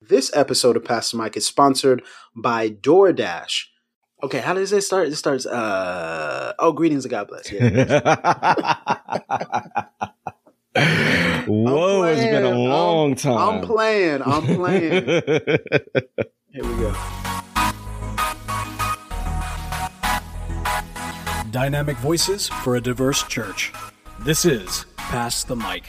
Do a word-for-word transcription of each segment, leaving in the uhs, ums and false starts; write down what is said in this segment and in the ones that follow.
This episode of Pastor Mike is sponsored by DoorDash. Okay, how does it start? It starts, uh, oh, greetings and God bless. Yeah. Whoa, it's been a long I'm, time. I'm playing. I'm playing. Here we go. Dynamic voices for a diverse church. This is Pass the Mic.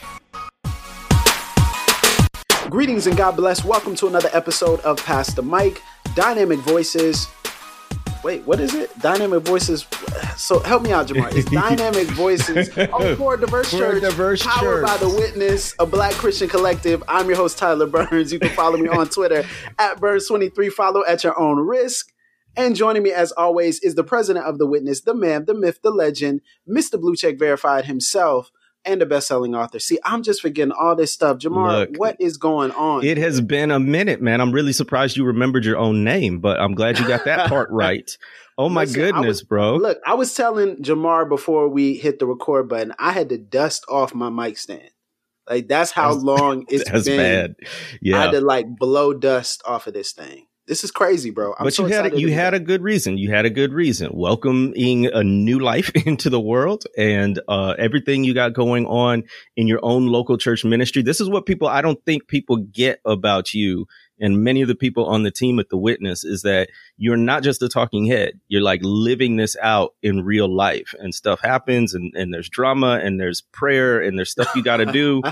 Greetings and God bless. Welcome to another episode of Pass the Mic. Dynamic voices. Wait, what is it? Dynamic voices. So help me out, Jamar. It's Dynamic Voices oh, for a diverse for church. A diverse powered church. by The Witness, a Black Christian collective. I'm your host, Tyler Burns. You can follow me on Twitter at Burns twenty-three. Follow at your own risk. And joining me, as always, is the president of The Witness, the man, the myth, the legend, Mister Blue Check Verified himself, and the best-selling author. See, I'm just forgetting all this stuff. Jamar, Look, what is going on? It has been a minute, man. I'm really surprised you remembered your own name, but I'm glad you got that part right. Oh, my Listen, goodness, was, bro. Look, I was telling Jamar before we hit the record button, I had to dust off my mic stand. Like, that's how that's, long it's that's been. Bad. Yeah. I had to, like, blow dust off of this thing. This is crazy, bro. I'm but so you had you had that. a good reason. You had a good reason. Welcoming a new life into the world and uh, everything you got going on in your own local church ministry. This is what people I don't think people get about you. And many of the people on the team at The Witness is that you're not just a talking head. You're like living this out in real life, and stuff happens, and, and there's drama, and there's prayer, and there's stuff you got to do.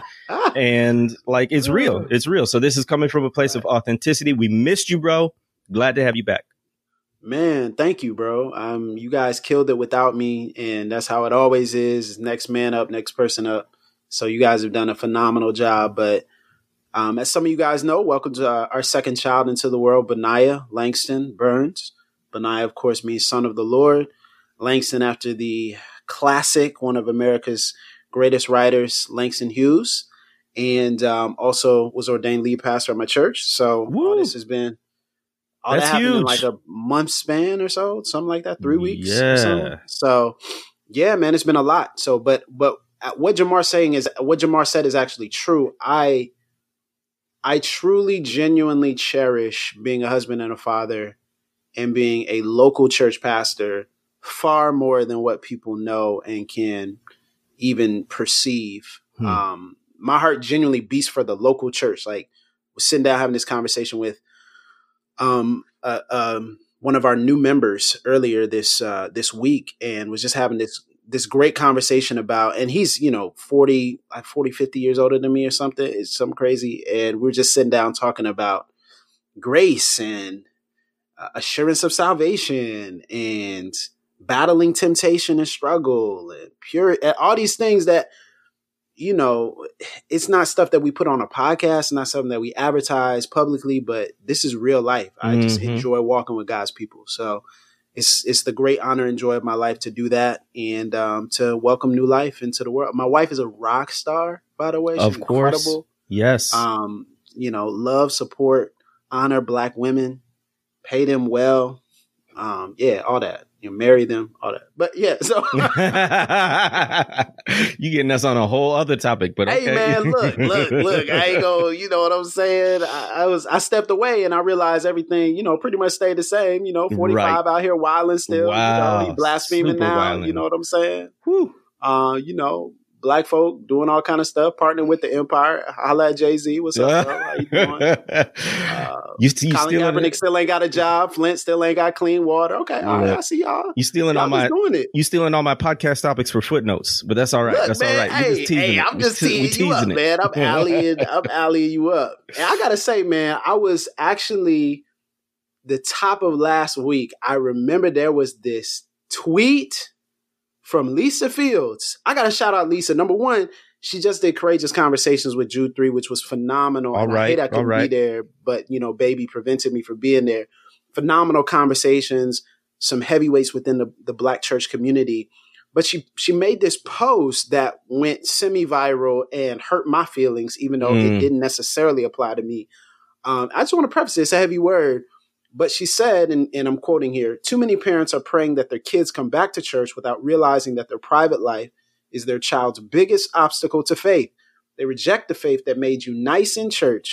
And like, it's real. It's real. So this is coming from a place of authenticity. We missed you, bro. Glad to have you back. Man, thank you, bro. Um, you guys killed it without me. And that's how it always is. Next man up, next person up. So you guys have done a phenomenal job. But Um, as some of you guys know, welcome to uh, our second child into the world, Benaiah Langston Burns. Benaiah, of course, means son of the Lord. Langston, after the classic, one of America's greatest writers, Langston Hughes, and um, also was ordained lead pastor at my church. So all this has been, all That's that happened huge. in like a month span or so, something like that, three weeks. Yeah. Or so. so yeah, man, it's been a lot. So, but but what Jamar's saying is, what Jamar said is actually true. I. I truly, genuinely cherish being a husband and a father and being a local church pastor far more than what people know and can even perceive. Hmm. Um, my heart genuinely beats for the local church. Like, was sitting down having this conversation with um, uh, um, one of our new members earlier this uh, this week, and was just having this this great conversation about, and he's, you know, forty, like forty, fifty years older than me or something. It's something crazy. And we're just sitting down talking about grace and uh, assurance of salvation and battling temptation and struggle and pure, and all these things that, you know, it's not stuff that we put on a podcast, not something that we advertise publicly, but this is real life. I mm-hmm. just enjoy walking with God's people. So It's it's the great honor and joy of my life to do that and um, to welcome new life into the world. My wife is a rock star, by the way. She's of course. Incredible. Yes. Um, you know, love, support, honor Black women, pay them well. Um, yeah, all that. You know, marry them, all that. But yeah, so you getting us on a whole other topic, but okay. Hey man, look, look, look, I ain't gonna, you know what I'm saying? I, I was I stepped away and I realized everything, you know, pretty much stayed the same, you know, forty-five right. out here wilding still, wow. you know, he blaspheming Super now, wilding. You know what I'm saying? Whew. Uh, you know, Black folk doing all kind of stuff, partnering with the empire. Holla at Jay-Z. What's up, bro? How you doing? Uh, you, you Colin stealing Kaepernick still ain't got a job. Flint still ain't got clean water. Okay, all right, I see y'all. You stealing y'all all my doing it. You stealing all my podcast topics for footnotes, but that's all right. Look, that's man, all right. Hey, just teasing hey, it. I'm just te- teasing you up, it. man. I'm alleying, I'm alleying you up. And I gotta say, man, I was actually the top of last week. I remember there was this tweet from Lisa Fields. I gotta shout out Lisa. Number one, she just did Courageous Conversations with Jude three, which was phenomenal. All and right, I hate I couldn't right. be there, but you know, baby prevented me from being there. Phenomenal conversations, some heavyweights within the, the Black church community. But she she made this post that went semi-viral and hurt my feelings, even though mm. it didn't necessarily apply to me. Um, I just want to preface this, a heavy word. But she said, and, and I'm quoting here, too many parents are praying that their kids come back to church without realizing that their private life is their child's biggest obstacle to faith. They reject the faith that made you nice in church, but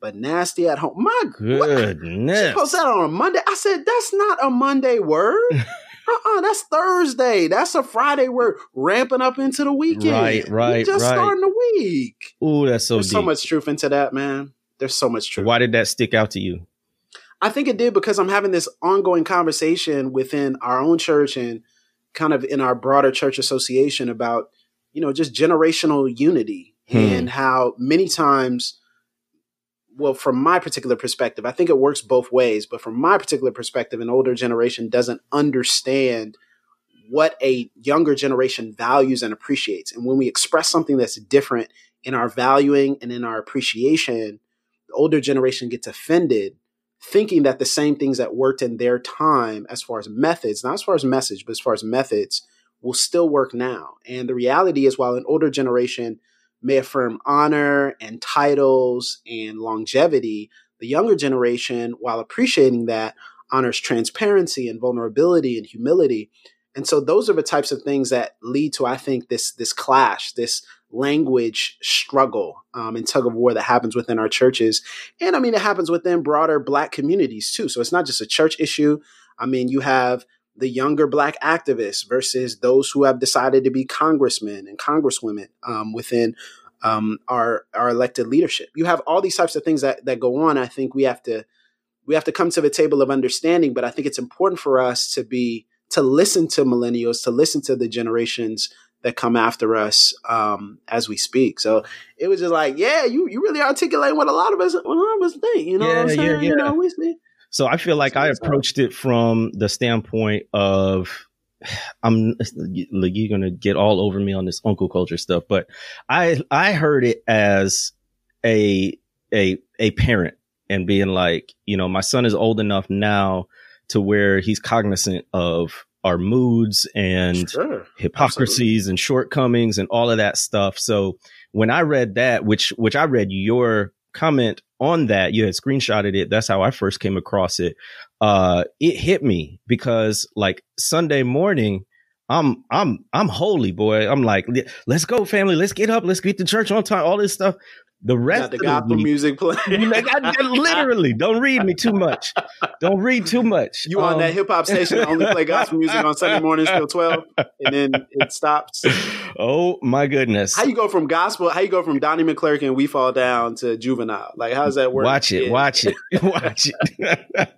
but nasty at home. My goodness. She posted that on a Monday. I said, that's not a Monday word. Uh-uh, that's Thursday. That's a Friday word. Ramping up into the weekend. Right, right, we just right. starting the week. Ooh, that's so There's deep. so much truth into that, man. There's so much truth. Why did that stick out to you? I think it did because I'm having this ongoing conversation within our own church and kind of in our broader church association about, you know, just generational unity hmm. and how many times, well, from my particular perspective, I think it works both ways. But from my particular perspective, an older generation doesn't understand what a younger generation values and appreciates. And when we express something that's different in our valuing and in our appreciation, the older generation gets offended, thinking that the same things that worked in their time as far as methods, not as far as message, but as far as methods, will still work now. And the reality is, while an older generation may affirm honor and titles and longevity, the younger generation, while appreciating that, honors transparency and vulnerability and humility. And so those are the types of things that lead to, I think, this, this clash, this language struggle um, and tug of war that happens within our churches. And I mean, it happens within broader Black communities too. So it's not just a church issue. I mean, you have the younger Black activists versus those who have decided to be congressmen and congresswomen um, within um, our, our elected leadership. You have all these types of things that, that go on. I think we have to, we have to come to the table of understanding, but I think it's important for us to be, to listen to millennials, to listen to the generations that come after us um, as we speak. So it was just like, yeah, you you really articulate what a lot of us, what a lot of us think. You know yeah, what I'm saying? Yeah, yeah. You know, we see. So I feel like so I approached it from the standpoint of, I'm you're gonna get all over me on this uncle culture stuff, but I I heard it as a a a parent and being like, you know, my son is old enough now to where he's cognizant of our moods and sure, hypocrisies absolutely. And shortcomings and all of that stuff. So when I read that, which which I read your comment on that, you had screenshotted it. That's how I first came across it. Uh, it hit me because like Sunday morning, I'm I'm I'm holy, boy. I'm like, let's go, family. Let's get up. Let's get to church on time. All this stuff. The rest got the of gospel the week, music playing. Like, I, I literally don't read me too much. Don't read too much. You um, on that hip hop station that only play gospel music on Sunday mornings till twelve, and then it stops. Oh my goodness! How you go from gospel? How you go from Donnie McClurkin and We Fall Down to Juvenile? Like, how does that work? Watch it, yeah. watch it, watch it.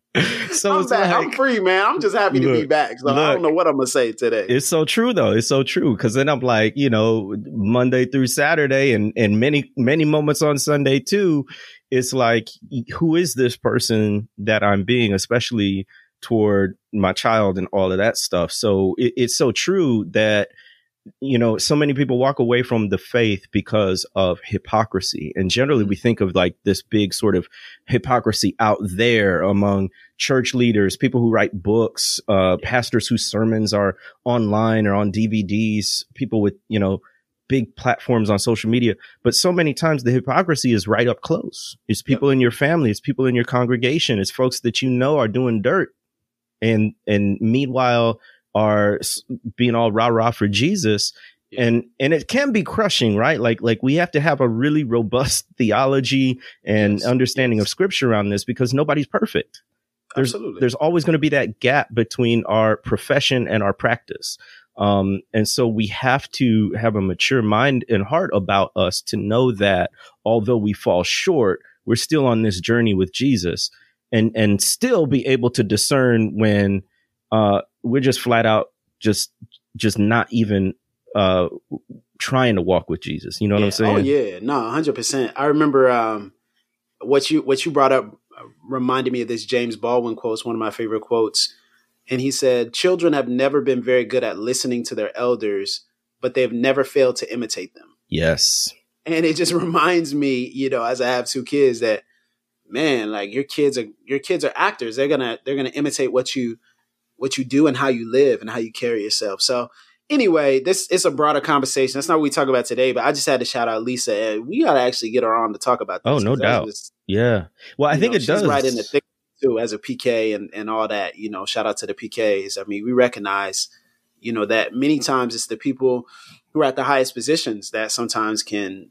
So I'm it's back. like, I'm free, man. I'm just happy look, to be back. So look, I don't know what I'm gonna say today. It's so true, though. It's so true because then I'm like, you know, Monday through Saturday, and and many many moments on Sunday too. It's like, who is this person that I'm being, especially toward my child and all of that stuff. So it, it's so true that, you know, so many people walk away from the faith because of hypocrisy. And generally we think of like this big sort of hypocrisy out there among church leaders, people who write books, uh, pastors whose sermons are online or on D V Ds, people with, you know, big platforms on social media. But so many times the hypocrisy is right up close. It's people yep. in your family. It's people in your congregation. It's folks that you know are doing dirt. And, and meanwhile, are being all rah rah for Jesus. And, and it can be crushing, right? Like, like we have to have a really robust theology and yes, understanding yes. of scripture around this because nobody's perfect. There's, Absolutely. there's always going to be that gap between our profession and our practice. Um, and so we have to have a mature mind and heart about us to know that although we fall short, we're still on this journey with Jesus and, and still be able to discern when, uh, we're just flat out just just not even uh, trying to walk with Jesus. You know yeah. what I'm saying? Oh, yeah. No, one hundred percent. I remember um, what you what you brought up reminded me of this James Baldwin quote. It's one of my favorite quotes. And he said, children have never been very good at listening to their elders, but they've never failed to imitate them. Yes. And it just reminds me, you know, as I have two kids that, man, like your kids are your kids are actors. They're gonna they're gonna imitate what you what you do and how you live and how you carry yourself. So anyway, this is a broader conversation. That's not what we talk about today, but I just had to shout out Lisa, and we got to actually get her on to talk about this. Oh, no doubt. Was, yeah. Well, I think know, it does. She's right in the thick too as a P K and, and all that, you know, shout out to the P Ks. I mean, we recognize, you know, that many times it's the people who are at the highest positions that sometimes can,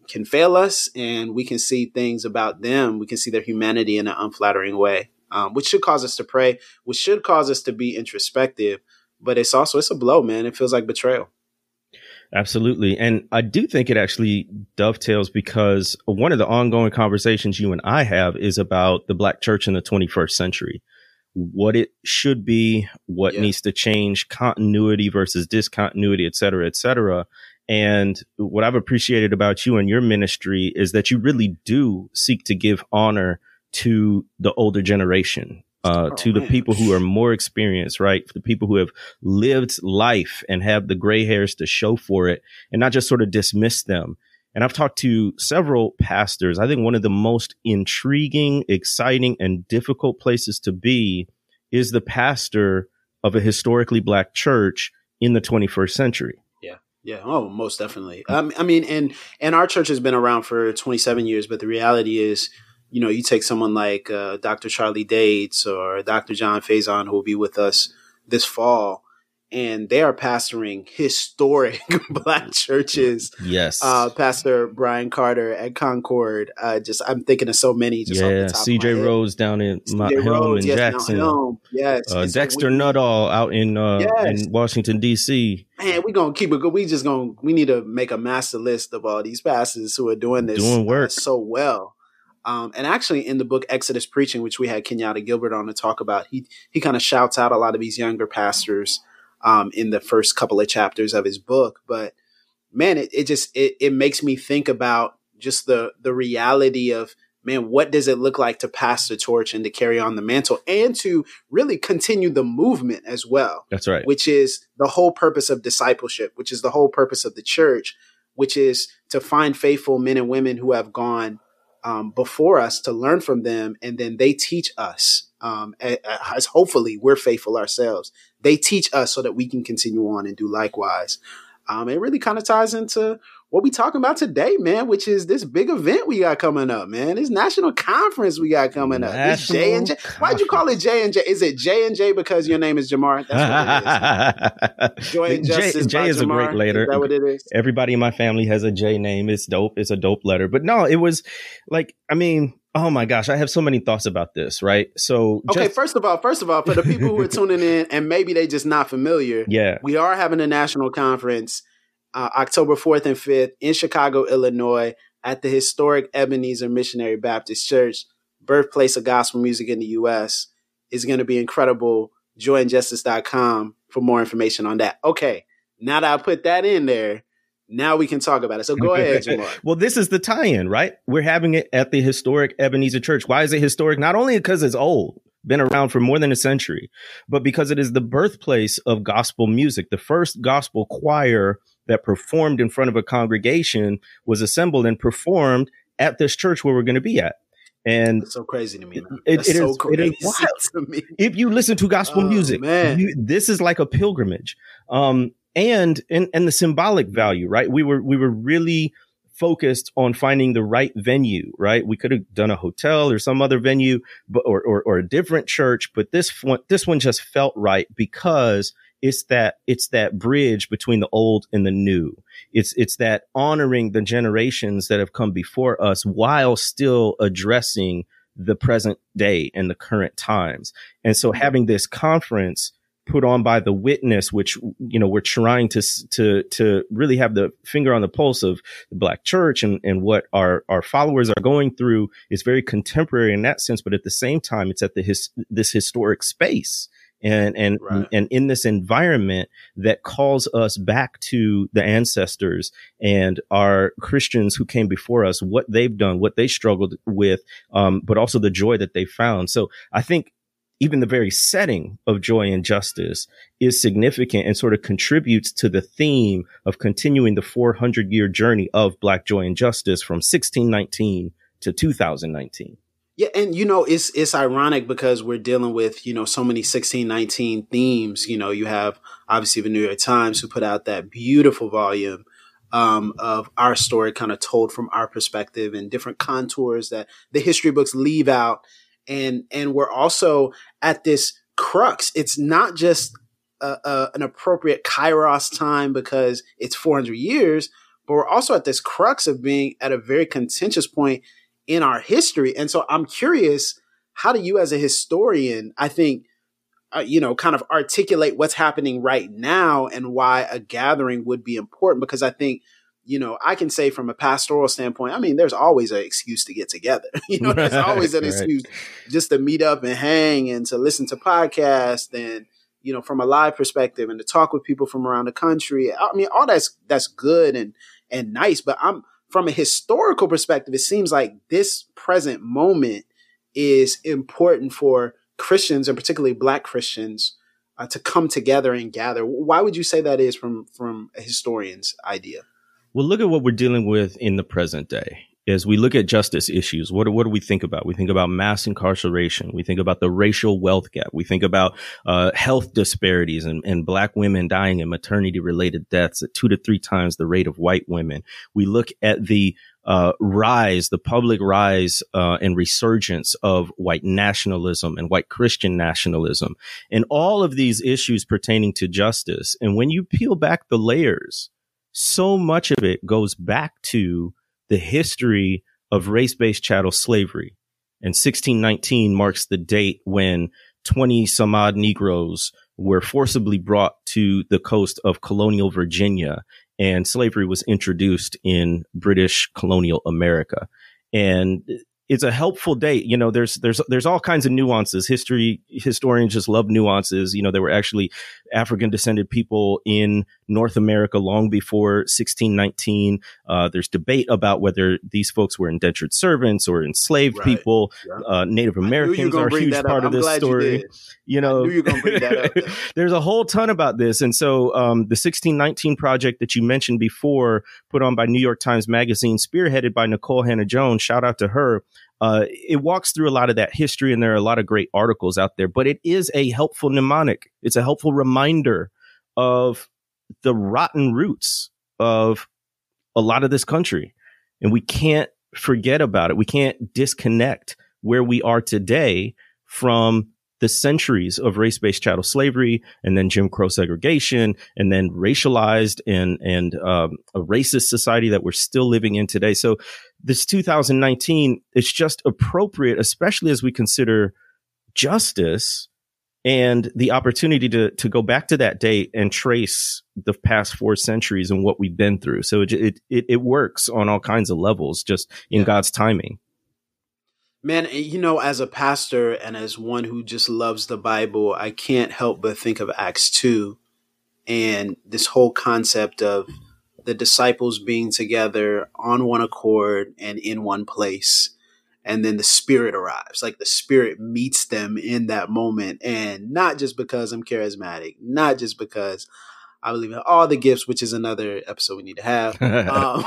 can fail us, and we can see things about them. We can see their humanity in an unflattering way, um, which should cause us to pray, which should cause us to be introspective. But it's also, it's a blow, man. It feels like betrayal. Absolutely. And I do think it actually dovetails because one of the ongoing conversations you and I have is about the Black church in the twenty-first century, what it should be, what yeah. needs to change, continuity versus discontinuity, et cetera, et cetera. And what I've appreciated about you and your ministry is that you really do seek to give honor to the older generation, uh, oh, to the man. people who are more experienced, right? For the people who have lived life and have the gray hairs to show for it, and not just sort of dismiss them. And I've talked to several pastors. I think one of the most intriguing, exciting, and difficult places to be is the pastor of a historically Black church in the twenty-first century. Yeah. Oh, most definitely. Um, I mean, and and our church has been around for twenty-seven years, but the reality is, you know, you take someone like uh, Doctor Charlie Dates or Doctor John Faison, who will be with us this fall, and they are pastoring historic Black churches. Yes. Uh, Pastor Brian Carter at Concord. Uh, just I'm thinking of so many. Just yeah. off the top C J of my Rose head. down in Mount C J Helm Rose, in yes, Jackson. Mount Helm. Yes. Uh, And so Dexter we- Nuttall out in uh, Yes. in Washington, D C. Man, we're going to keep it good. We just going to, we need to make a master list of all these pastors who are doing this Doing work. uh, so well. Um, and actually in the book Exodus Preaching, which we had Kenyatta Gilbert on to talk about, he, he kind of shouts out a lot of these younger pastors um, in the first couple of chapters of his book. But man, it, it just, it, it makes me think about just the, the reality of, man, what does it look like to pass the torch and to carry on the mantle and to really continue the movement as well? That's right. Which is the whole purpose of discipleship, which is the whole purpose of the church, which is to find faithful men and women who have gone um, before us, to learn from them. And then they teach us, um, as hopefully we're faithful ourselves. They teach us so that we can continue on and do likewise. Um, it really kind of ties into what we talking about today, man, which is this big event we got coming up, man. This national conference we got coming up. This J and J. Why'd you call it J and J? Is it J and J because your name is Jamar? That's what it is. Joy and Justice. J, J is Jamar. a great letter. Is that what it is? Everybody in my family has a J name. It's dope. It's a dope letter. But no, it was like, I mean, oh my gosh, I have so many thoughts about this, right? So okay, just, first of all, first of all, for the people who are tuning in and maybe they just not familiar, yeah, we are having a national conference uh, October fourth and fifth in Chicago, Illinois, at the historic Ebenezer Missionary Baptist Church, birthplace of gospel music in the U S. It's going to be incredible. joy and justice dot com for more information on that. Okay, now that I put that in there, now we can talk about it. So go ahead, Jamar. Well, this is the tie-in, right? We're having it at the historic Ebenezer Church. Why is it historic? Not only because it's old, been around for more than a century, but because it is the birthplace of gospel music. The first gospel choir that performed in front of a congregation was assembled and performed at this church where we're going to be at. And that's so crazy to me. It, That's it, so is, crazy it is wild to me. If you listen to gospel Oh, music, man. you, this is like a pilgrimage. Um, and, and, and the symbolic value, right? We were, we were really focused on finding the right venue, right? We could have done a hotel or some other venue, but, or, or, or a different church, but this one, this one just felt right because it's that, it's that bridge between the old and the new. It's, it's that honoring the generations that have come before us while still addressing the present day and the current times. And so having this conference put on by The Witness, which, you know, we're trying to, to, to really have the finger on the pulse of the Black church and, and what our, our followers are going through, is very contemporary in that sense. But at the same time, it's at the his, this historic space. And, and, right. and in this environment that calls us back to the ancestors and our Christians who came before us, what they've done, what they struggled with, um, but also the joy that they found. So I think even the very setting of Joy and Justice is significant and sort of contributes to the theme of continuing the four hundred year journey of Black joy and justice from sixteen nineteen to two thousand nineteen. Yeah, and you know, it's it's ironic because we're dealing with, you know, so many sixteen nineteen themes. You know, you have obviously the New York Times, who put out that beautiful volume um, of our story kind of told from our perspective and different contours that the history books leave out. And and we're also at this crux. It's not just a, a, an appropriate Kairos time because it's four hundred years, but we're also at this crux of being at a very contentious point in our history. And so I'm curious, how do you as a historian, I think, uh, you know, kind of articulate what's happening right now and why a gathering would be important? Because I think, you know, I can say from a pastoral standpoint, I mean, there's always an excuse to get together. You know, there's always an excuse just to meet up and hang and to listen to podcasts and, you know, from a live perspective and to talk with people from around the country. I mean, all that's, that's good and, and nice, but I'm from a historical perspective, it seems like this present moment is important for Christians and particularly Black Christians uh, to come together and gather. Why would you say that is from, from a historian's idea? Well, look at what we're dealing with in the present day. As we look at justice issues, what, what do we think about? We think about mass incarceration. We think about the racial wealth gap. We think about uh, health disparities and, and Black women dying in maternity-related deaths at two to three times the rate of white women. We look at the uh, rise, the public rise uh, and resurgence of white nationalism and white Christian nationalism, and all of these issues pertaining to justice. And when you peel back the layers, so much of it goes back to the history of race-based chattel slavery. And sixteen nineteen marks the date when twenty some odd Negroes were forcibly brought to the coast of colonial Virginia, and slavery was introduced in British colonial America. And it's a helpful date. You know, there's there's there's all kinds of nuances. History historians just love nuances. You know, there were actually African descended people in North America long before sixteen nineteen. Uh, there's debate about whether these folks were indentured servants or enslaved right. people. Yeah. Uh, Native Americans are a huge part of this story. You, you know, I knew you were gonna bring that up. There's a whole ton about this. And so um, the sixteen nineteen project that you mentioned before, put on by New York Times Magazine, spearheaded by Nicole Hannah-Jones, shout out to her. Uh, it walks through a lot of that history, and there are a lot of great articles out there, but it is a helpful mnemonic. It's a helpful reminder of the rotten roots of a lot of this country. And we can't forget about it. We can't disconnect where we are today from the centuries of race-based chattel slavery, and then Jim Crow segregation, and then racialized and and um, a racist society that we're still living in today. So this two thousand nineteen, it's just appropriate, especially as we consider justice and the opportunity to to go back to that date and trace the past four centuries and what we've been through. So it it it, it works on all kinds of levels, just in yeah. God's timing. Man, you know, as a pastor and as one who just loves the Bible, I can't help but think of Acts two and this whole concept of the disciples being together on one accord and in one place. And then the Spirit arrives, like the Spirit meets them in that moment. And not just because I'm charismatic, not just because I believe in all the gifts, which is another episode we need to have. um,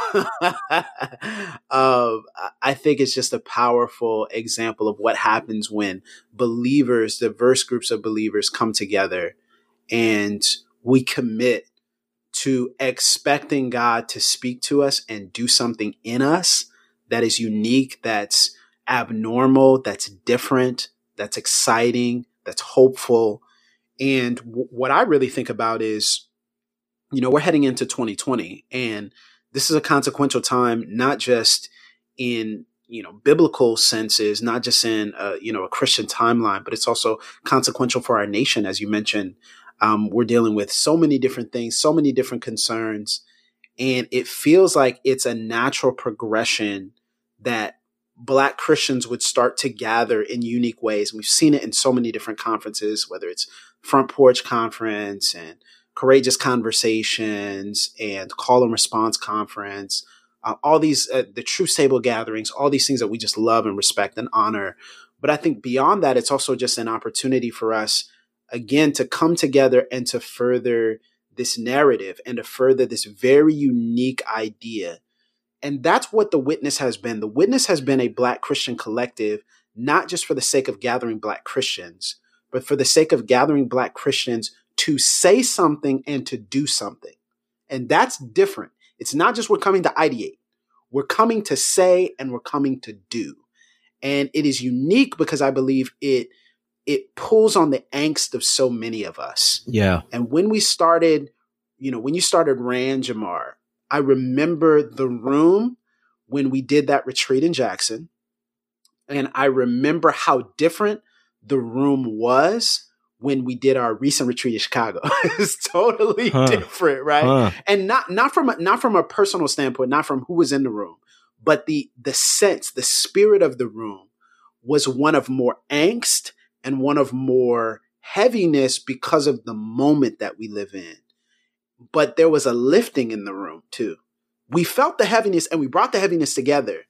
um, I think it's just a powerful example of what happens when believers, diverse groups of believers come together and we commit to expecting God to speak to us and do something in us that is unique, that's abnormal, that's different, that's exciting, that's hopeful. And w- what I really think about is, you know, we're heading into twenty twenty, and this is a consequential time, not just in, you know, biblical senses, not just in, uh, you know, a Christian timeline, but it's also consequential for our nation. As you mentioned, um, we're dealing with so many different things, so many different concerns, and it feels like it's a natural progression that Black Christians would start to gather in unique ways. And we've seen it in so many different conferences, whether it's Front Porch Conference and Courageous Conversations and Call and Response Conference, uh, all these, uh, the Truth Table gatherings, all these things that we just love and respect and honor. But I think beyond that, it's also just an opportunity for us, again, to come together and to further this narrative and to further this very unique idea. And that's what the Witness has been. The Witness has been a Black Christian collective, not just for the sake of gathering Black Christians, but for the sake of gathering Black Christians to say something and to do something. And that's different. It's not just we're coming to ideate. We're coming to say and we're coming to do. And it is unique because I believe it it pulls on the angst of so many of us. Yeah. And when we started, you know, when you started Rand Jamar, I remember the room when we did that retreat in Jackson. And I remember how different the room was when we did our recent retreat in Chicago. It's totally huh. different, right? Huh. And not not from a, not from a personal standpoint, not from who was in the room, but the the sense, the spirit of the room was one of more angst and one of more heaviness because of the moment that we live in. But there was a lifting in the room too. We felt the heaviness and we brought the heaviness together.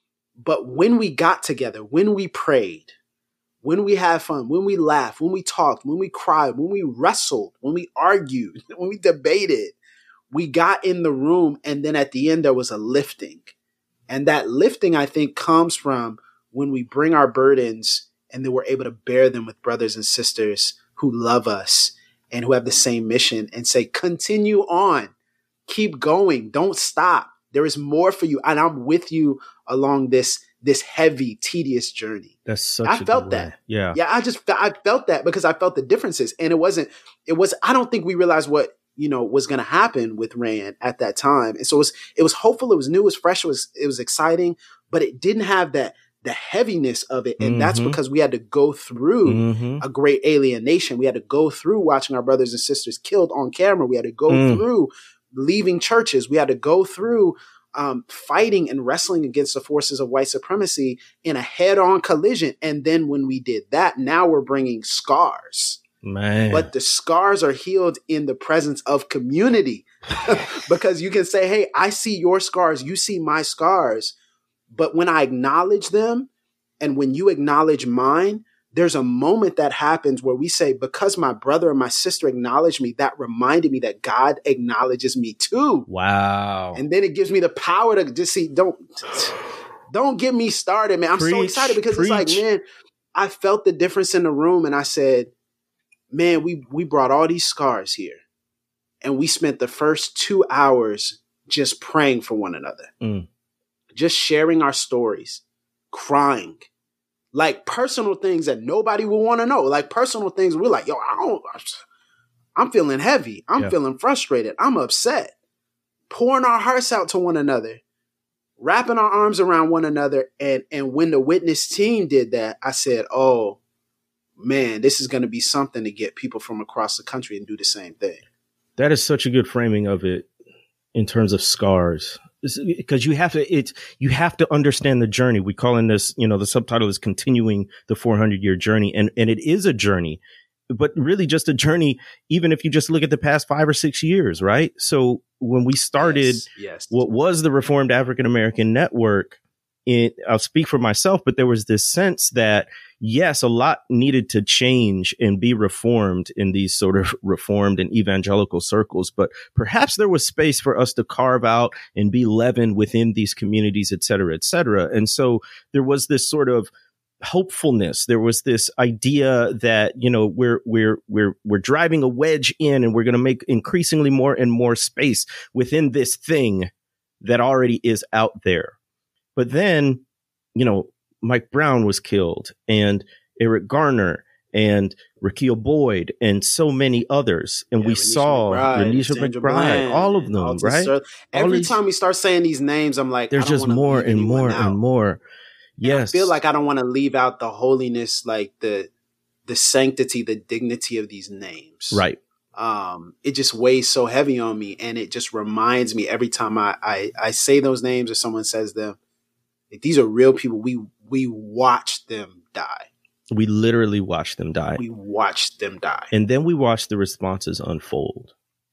But when we got together, when we prayed, when we had fun, when we laughed, when we talked, when we cried, when we wrestled, when we argued, when we debated, we got in the room. And then at the end, there was a lifting. And that lifting, I think, comes from when we bring our burdens and then we're able to bear them with brothers and sisters who love us and who have the same mission and say, continue on, keep going, don't stop. There is more for you. And I'm with you along this, this heavy, tedious journey. That's such I a felt good that. way. Yeah. Yeah. I just, I felt that because I felt the differences. And it wasn't, it was, I don't think we realized what, you know, was going to happen with Rand at that time. And so it was, it was hopeful. It was new. It was fresh. It was, it was exciting, but it didn't have that, the heaviness of it. And mm-hmm. that's because we had to go through mm-hmm. a great alienation. We had to go through watching our brothers and sisters killed on camera. We had to go mm. through leaving churches. We had to go through um, fighting and wrestling against the forces of white supremacy in a head-on collision. And then when we did that, now we're bringing scars. Man. But the scars are healed in the presence of community because you can say, hey, I see your scars. You see my scars. But when I acknowledge them and when you acknowledge mine, there's a moment that happens where we say, because my brother and my sister acknowledged me, that reminded me that God acknowledges me too. Wow. And then it gives me the power to just see, don't, don't get me started, man. I'm preach, so excited because preach. It's like, man, I felt the difference in the room and I said, man, we, we brought all these scars here and we spent the first two hours just praying for one another, mm. just sharing our stories, crying. Like personal things that nobody will want to know. Like personal things we're like, yo, I don't, I'm feeling heavy. I'm yeah. feeling frustrated. I'm upset. Pouring our hearts out to one another, wrapping our arms around one another. And, and when the witness team did that, I said, oh man, this is going to be something to get people from across the country and do the same thing. That is such a good framing of it in terms of scars. Because you have to, it's, you have to understand the journey. We call in this, you know, the subtitle is continuing the four hundred year journey. And, and it is a journey, but really just a journey, even if you just look at the past five or six years, right? So when we started yes, yes. what was the Reformed African American Network, it, I'll speak for myself, but there was this sense that, yes, a lot needed to change and be reformed in these sort of reformed and evangelical circles. But perhaps there was space for us to carve out and be leavened within these communities, et cetera, et cetera. And so there was this sort of hopefulness. There was this idea that, you know, we're, we're, we're, we're driving a wedge in and we're going to make increasingly more and more space within this thing that already is out there. But then, you know, Mike Brown was killed and Eric Garner and Raquel Boyd and so many others. And yeah, we Renisha saw Renisha McBride, Bland, all of them, Alton right? Sir. Every these, time we start saying these names, I'm like, there's just more and more out. and more. Yes. And I feel like I don't want to leave out the holiness, like the, the sanctity, the dignity of these names. Right. Um, it just weighs so heavy on me. And it just reminds me every time I, I, I say those names or someone says them, like, these are real people. We, we watched them die. We literally watched them die. We watched them die. And then we watched the responses unfold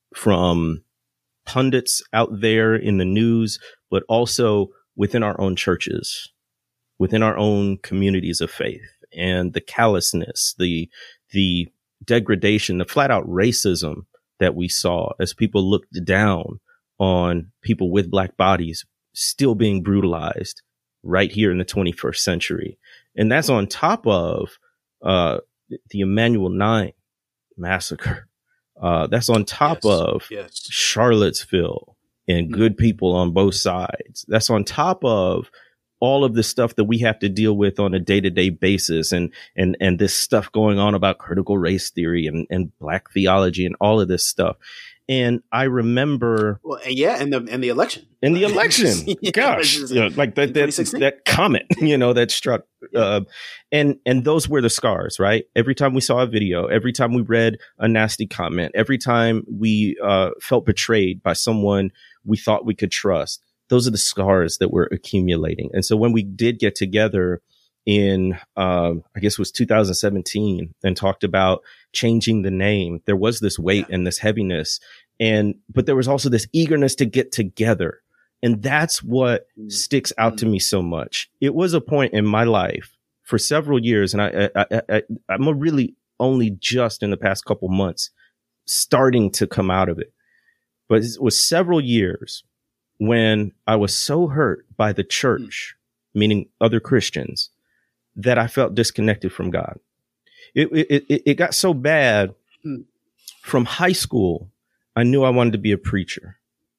from pundits out there in the news, but also within our own churches, within our own communities of faith, and the callousness, the, the degradation, the flat out racism that we saw as people looked down on people with Black bodies still being brutalized right here in the twenty-first century. And that's on top of uh, the Emanuel nine massacre. Uh, that's on top yes, of yes. Charlottesville and mm-hmm. good people on both sides. That's on top of all of the stuff that we have to deal with on a day-to-day basis, and and and this stuff going on about critical race theory and, and Black theology and all of this stuff. And I remember, well, and yeah, and the and the election, in the election, yeah, gosh, you know, like that that that comet, you know, that struck, yeah. uh, and and those were the scars, right? Every time we saw a video, every time we read a nasty comment, every time we uh, felt betrayed by someone we thought we could trust, those are the scars that were accumulating. And so when we did get together in, uh, I guess it was two thousand seventeen, and talked about changing the name, there was this weight yeah. and this heaviness. And, but there was also this eagerness to get together. And that's what mm. sticks out mm. to me so much. It was a point in my life for several years, and I, I, I, I I'm really only just in the past couple months starting to come out of it. But it was several years when I was so hurt by the church, mm. meaning other Christians, that I felt disconnected from God. It, it, it, it got so bad mm. from high school. I knew I wanted to be a preacher.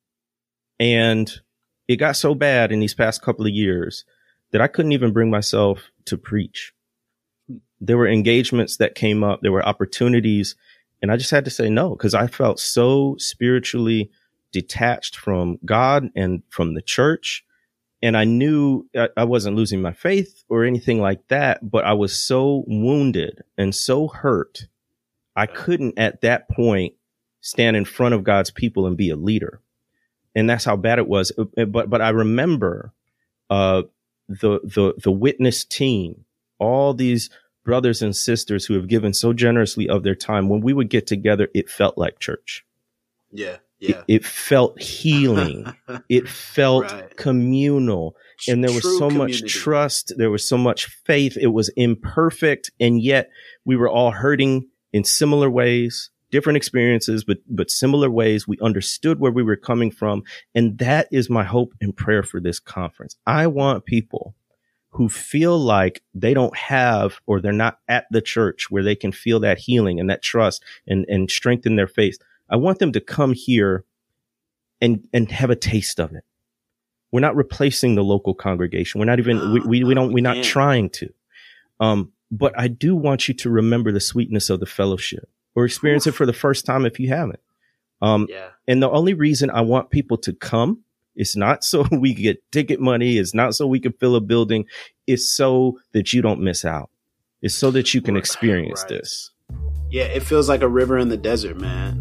And it got so bad in these past couple of years that I couldn't even bring myself to preach. There were engagements that came up. There were opportunities. And I just had to say no, because I felt so spiritually detached from God and from the church. And I knew I wasn't losing my faith or anything like that, but I was so wounded and so hurt. I couldn't at that point stand in front of God's people and be a leader. And that's how bad it was. But but I remember uh, the the the witness team, all these brothers and sisters who have given so generously of their time. When we would get together, it felt like church. Yeah, yeah. It, it felt healing. It felt right. communal. And there was True so community. much trust. There was so much faith. It was imperfect. And yet we were all hurting in similar ways. Different experiences, but but similar ways. We understood where we were coming from. And that is my hope and prayer for this conference. I want people who feel like they don't have, or they're not at the church where they can feel that healing and that trust and, and strengthen their faith. I want them to come here and and have a taste of it. We're not replacing the local congregation. We're not even, no, we, we, we don't, we're not trying to. Um, but I do want you to remember the sweetness of the fellowship, or experience Oof. it for the first time if you haven't. Um, yeah. And the only reason I want people to come is not so we get ticket money. It's not so we can fill a building. It's so that you don't miss out. It's so that you can experience right. this. Yeah, it feels like a river in the desert, man.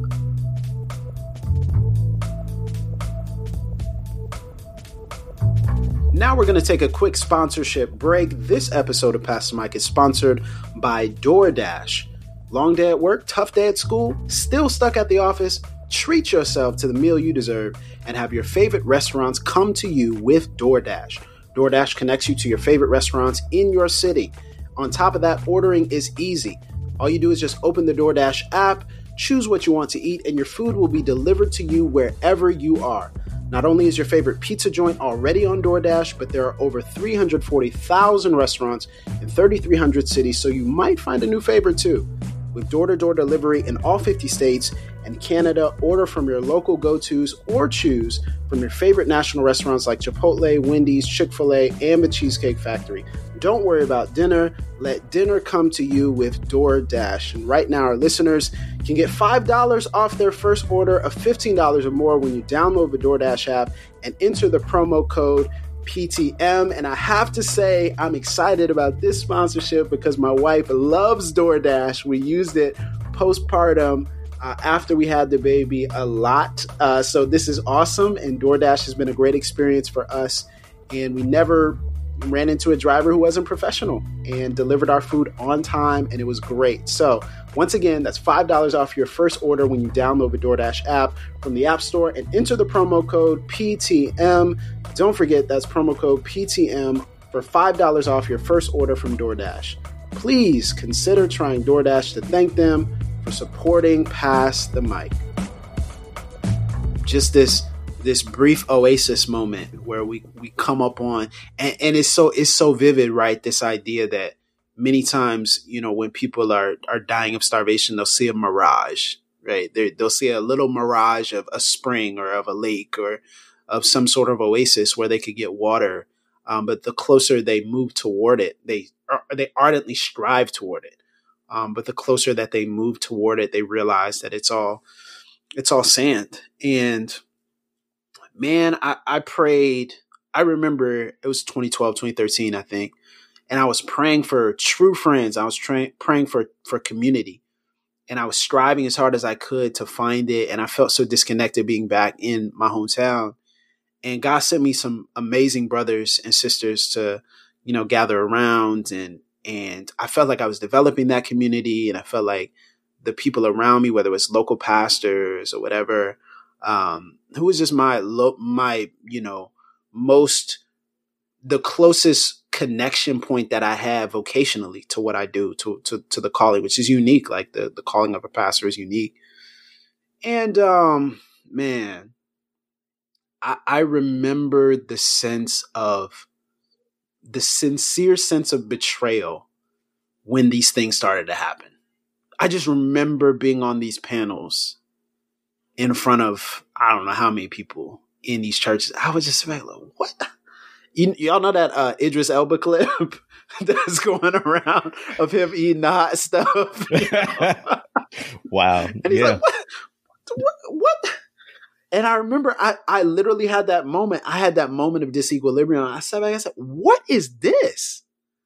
Now we're going to take a quick sponsorship break. This episode of Pastor Mike is sponsored by DoorDash. Long day at work, tough day at school, still stuck at the office? Treat yourself to the meal you deserve and have your favorite restaurants come to you with DoorDash. DoorDash connects you to your favorite restaurants in your city. On top of that, ordering is easy. All you do is just open the DoorDash app, choose what you want to eat, and your food will be delivered to you wherever you are. Not only is your favorite pizza joint already on DoorDash, but there are over three hundred forty thousand restaurants in three thousand three hundred cities, so you might find a new favorite too. With door-to-door delivery in all fifty states and Canada, order from your local go-tos or choose from your favorite national restaurants like Chipotle, Wendy's, Chick-fil-A, and the Cheesecake Factory. Don't worry about dinner. Let dinner come to you with DoorDash. And right now, our listeners can get five dollars off their first order of fifteen dollars or more when you download the DoorDash app and enter the promo code P T M. And I have to say, I'm excited about this sponsorship because my wife loves DoorDash. We used it postpartum uh, after we had the baby a lot. Uh, so this is awesome. And DoorDash has been a great experience for us. And we never ran into a driver who wasn't professional and delivered our food on time. And it was great. So once again, that's five dollars off your first order when you download the DoorDash app from the App Store and enter the promo code P T M. Don't forget, that's promo code P T M for five dollars off your first order from DoorDash. Please consider trying DoorDash to thank them for supporting Pass the Mic. Just this this brief oasis moment where we, we come up on, and, and it's so it's so vivid, right? This idea that many times, you know, when people are, are dying of starvation, they'll see a mirage, right? They're, they'll see a little mirage of a spring or of a lake or of some sort of oasis where they could get water. Um, but the closer they move toward it, they they ardently strive toward it. Um, but the closer that they move toward it, they realize that it's all it's all sand. And man, I, I prayed. I remember it was twenty twelve, twenty thirteen, I think. And I was praying for true friends. I was tra- praying for, for community. And I was striving as hard as I could to find it. And I felt so disconnected being back in my hometown. And God sent me some amazing brothers and sisters to, you know, gather around. And, and I felt like I was developing that community. And I felt like the people around me, whether it was local pastors or whatever, um, who was just my, lo- my, you know, most, the closest connection point that I have vocationally to what I do, to, to, to the calling, which is unique. Like the, the calling of a pastor is unique. And, um, man, I, I remember the sense of the sincere sense of betrayal when these things started to happen. I just remember being on these panels in front of, I don't know how many people in these churches. I was just like, what? You, y'all know that uh, Idris Elba clip that's going around of him eating the hot stuff? You know? Wow. And he's yeah. like, what? what? What? And I remember I, I literally had that moment. I had that moment of disequilibrium. I said, I said, what is this?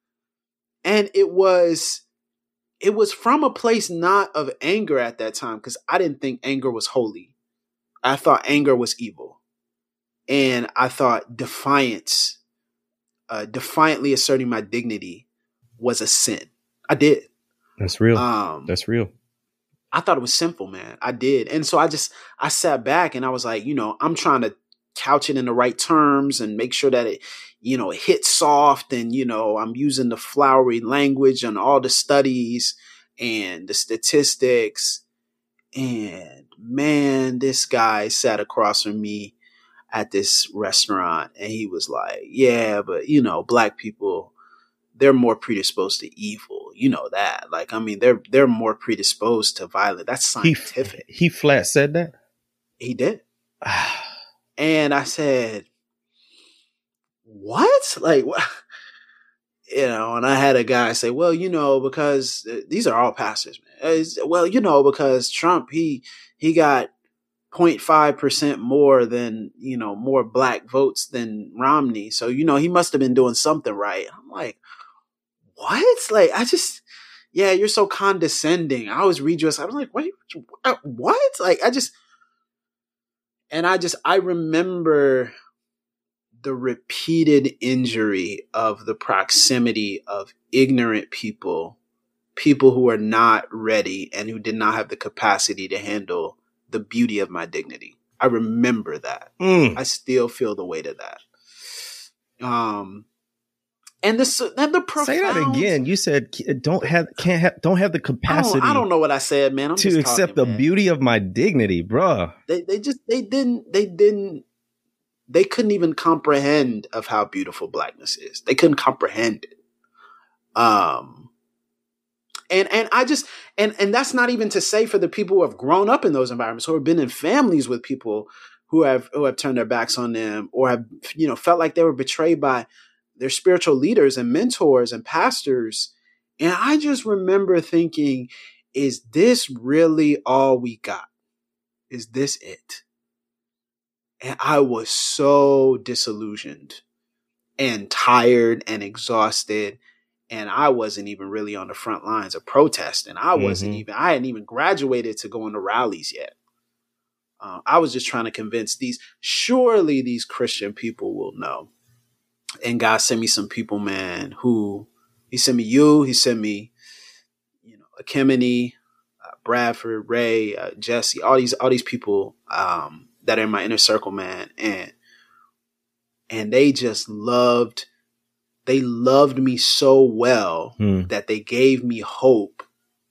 And it was, it was from a place not of anger at that time, because I didn't think anger was holy. I thought anger was evil. And I thought defiance, uh, defiantly asserting my dignity was a sin. I did. That's real. Um, That's real. I thought it was simple, man. I did. And so I just, I sat back and I was like, you know, I'm trying to couch it in the right terms and make sure that it, you know, it hits soft. And, you know, I'm using the flowery language and all the studies and the statistics. And man, this guy sat across from me at this restaurant and he was like, yeah, but you know, black people, they're more predisposed to evil. You know that. Like, I mean, they're they're more predisposed to violence. That's scientific. He, he flat said that? He did. And I said, what? Like, what? You know, and I had a guy say, well, you know, because uh, these are all pastors, man. It's, well, you know, because Trump, he he got zero point five percent more than, you know, more black votes than Romney. So, you know, he must have been doing something right. I'm like, what? Like, I just, yeah, you're so condescending. I always read you. I was like, what? What? Like, I just, and I just, I remember the repeated injury of the proximity of ignorant people, people who are not ready and who did not have the capacity to handle the beauty of my dignity. I remember that. Mm. I still feel the weight of that. Um, And this, and the profound. Say that again. You said don't have, can't have, don't have the capacity. I don't, I don't know what I said, man. I'm to just accept talking, the man. beauty of my dignity, bruh. They, they just, they didn't, they didn't, they couldn't even comprehend of how beautiful blackness is. They couldn't comprehend it. Um, and and I just, and and that's not even to say for the people who have grown up in those environments, who have been in families with people who have who have turned their backs on them, or have, you know, felt like they were betrayed by their spiritual leaders and mentors and pastors. And I just remember thinking, is this really all we got? Is this it? And I was so disillusioned and tired and exhausted. And I wasn't even really on the front lines of protest. And I wasn't Mhm. even, I hadn't even graduated to going to rallies yet. Uh, I was just trying to convince these, surely these Christian people will know. And God sent me some people, man, who, he sent me you, he sent me, you know, Akimini, uh, Bradford, Ray, uh, Jesse, all these, all these people, um, that are in my inner circle, man. And, and they just loved, they loved me so well Hmm. that they gave me hope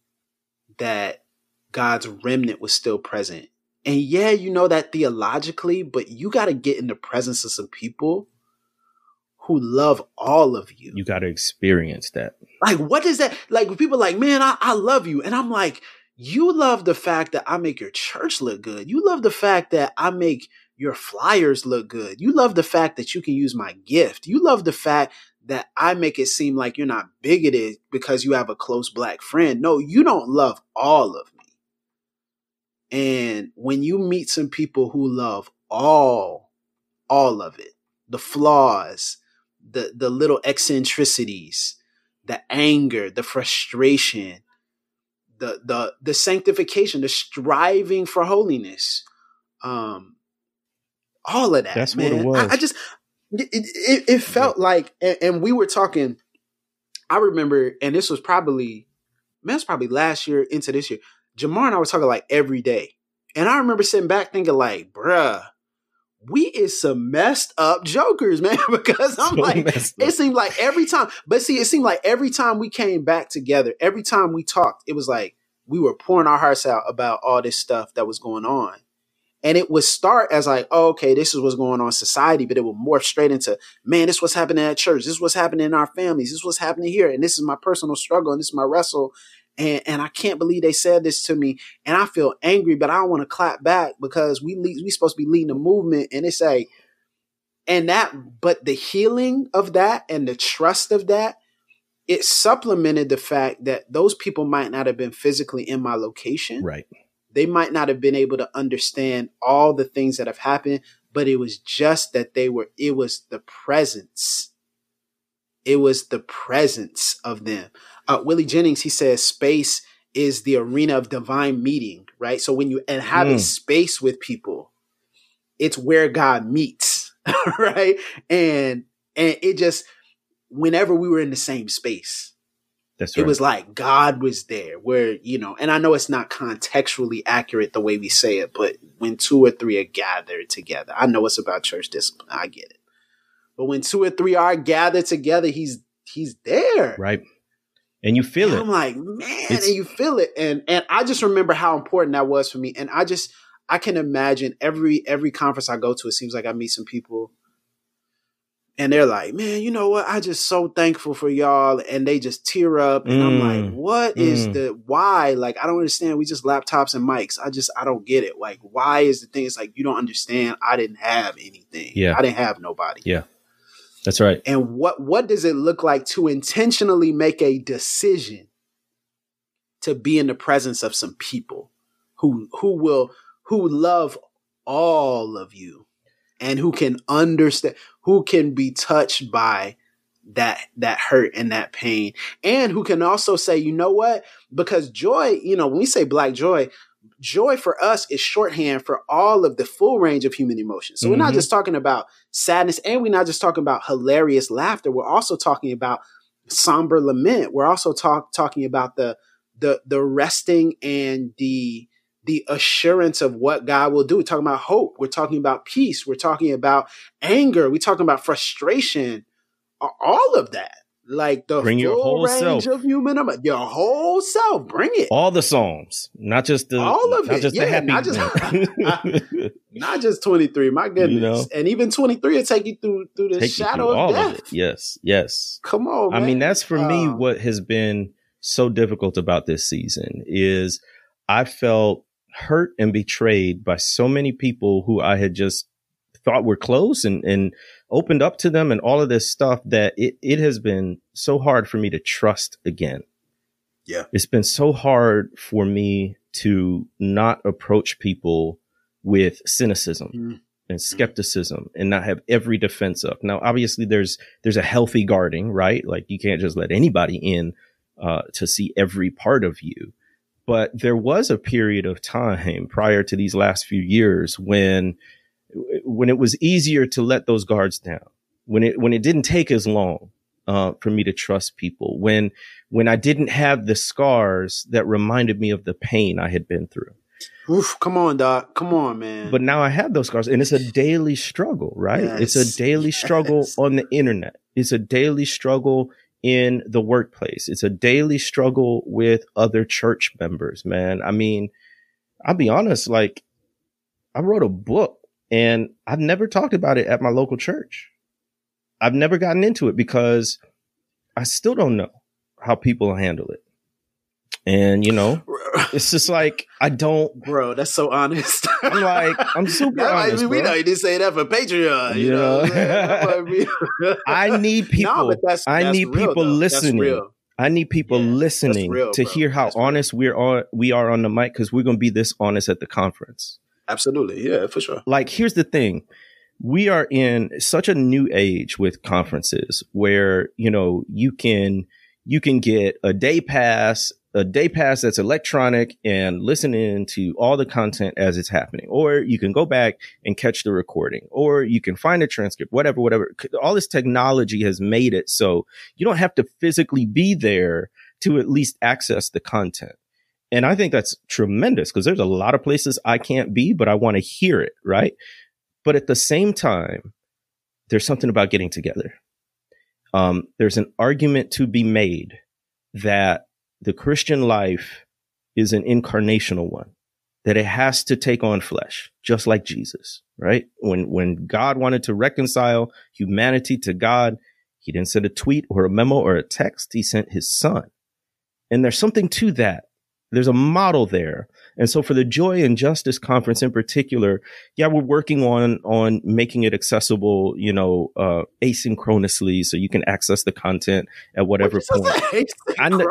that God's remnant was still present. And yeah, you know that theologically, but you got to get in the presence of some people who love all of you. You got to experience that. Like, what is that? Like, people are like, man, I, I love you. And I'm like, you love the fact that I make your church look good. You love the fact that I make your flyers look good. You love the fact that you can use my gift. You love the fact that I make it seem like you're not bigoted because you have a close black friend. No, you don't love all of me. And when you meet some people who love all, all of it, the flaws, the, the little eccentricities, the anger, the frustration, the, the, the sanctification, the striving for holiness, um, all of that, That's man. what it was. I, I just, it, it, it felt yeah. like, and, and we were talking, I remember, and this was probably, man, it's probably last year into this year. Jamar and I were talking like every day. And I remember sitting back thinking like, bruh, we is some messed up jokers, man, because I'm so like, it seemed like every time, but see, it seemed like every time we came back together, every time we talked, it was like we were pouring our hearts out about all this stuff that was going on. And it would start as like, oh, okay, this is what's going on in society, but it would morph straight into, man, this is what's happening at church. This is what's happening in our families. This is what's happening here. And this is my personal struggle. And this is my wrestle. And, and I can't believe they said this to me. And I feel angry, but I don't want to clap back because we lead, we supposed to be leading the movement. And it's like, and that, but the healing of that and the trust of that, it supplemented the fact that those people might not have been physically in my location. Right. They might not have been able to understand all the things that have happened, but it was just that they were, it was the presence. It was the presence of them. Uh, Willie Jennings, he says space is the arena of divine meeting, right? So when you inhabit mm. space with people, it's where God meets, right? And, and it just, whenever we were in the same space, That's right. It was like God was there where, you know, and I know it's not contextually accurate the way we say it, but when two or three are gathered together, I know it's about church discipline. I get it. But when two or three are gathered together, he's, he's there. Right. And you feel and it. I'm like, man, it's- and you feel it. And, and I just remember how important that was for me. And I just, I can imagine every, every conference I go to, it seems like I meet some people and they're like, man, you know what? I just so thankful for y'all. And they just tear up. And mm, I'm like, what mm. is the, why? Like, I don't understand. We just laptops and mics. I just, I don't get it. Like, why is the thing? It's like, you don't understand. I didn't have anything. Yeah. I didn't have nobody. Yeah. That's right. And what, what does it look like to intentionally make a decision to be in the presence of some people who, who will, who love all of you and who can understand, who can be touched by that, that hurt and that pain, and who can also say, you know what? Because joy, you know, when we say Black joy, joy for us is shorthand for all of the full range of human emotions. So mm-hmm. we're not just talking about sadness, and we're not just talking about hilarious laughter. We're also talking about somber lament. We're also talk, talking about the, the, the resting and the, the assurance of what God will do. We're talking about hope. We're talking about peace. We're talking about anger. We're talking about frustration, all of that. Like the bring full your whole range self. of human, your whole self. Bring it. All the songs, not just the all of not it. Just yeah, the happy, not just not just twenty-three. My goodness, you know? And even twenty-three will take you through through the take shadow through of all death. Of it. Yes, yes. Come on, man. I mean, that's for um, me what has been so difficult about this season is I felt hurt and betrayed by so many people who I had just thought were close and, and opened up to them and all of this stuff that it, it has been so hard for me to trust again. Yeah. It's been so hard for me to not approach people with cynicism mm-hmm. and skepticism mm-hmm. and not have every defense up. Now, obviously there's, there's a healthy guarding, right? Like you can't just let anybody in uh, to see every part of you. But there was a period of time prior to these last few years when when it was easier to let those guards down, when it when it didn't take as long uh, for me to trust people, when when I didn't have the scars that reminded me of the pain I had been through. Oof, come on, Doc. Come on, man. But now I have those scars, and it's a daily struggle, right? Yes. It's a daily yes. struggle on the internet. It's a daily struggle in the workplace. It's a daily struggle with other church members, man. I mean, I'll be honest, like I wrote a book and I've never talked about it at my local church. I've never gotten into it because I still don't know how people handle it. And, you know, it's just like, I don't. Bro, that's so honest. I'm like, I'm super that honest. Might be, we know you didn't say that for Patreon. You, you know, know? I need people. No, but that's, I that's need real, people though. listening. I need people Yeah, listening real, to bro. hear how That's real. honest we're on, we are on the mic, because we're going to be this honest at the conference. Absolutely. Yeah, for sure. Like, here's the thing. We are in such a new age with conferences where, you know, you can, you can get a day pass, a day pass that's electronic and listen in to all the content as it's happening. Or you can go back and catch the recording, or you can find a transcript, whatever, whatever. All this technology has made it so you don't have to physically be there to at least access the content. And I think that's tremendous, because there's a lot of places I can't be, but I want to hear it, right? But at the same time, there's something about getting together. Um, there's an argument to be made that the Christian life is an incarnational one, that it has to take on flesh, just like Jesus, right? When, when God wanted to reconcile humanity to God, he didn't send a tweet or a memo or a text. He sent his son. And there's something to that. There's a model there. And so for the Joy and Justice Conference in particular, yeah, we're working on, on making it accessible, you know, uh, asynchronously, so you can access the content at whatever What point. I know,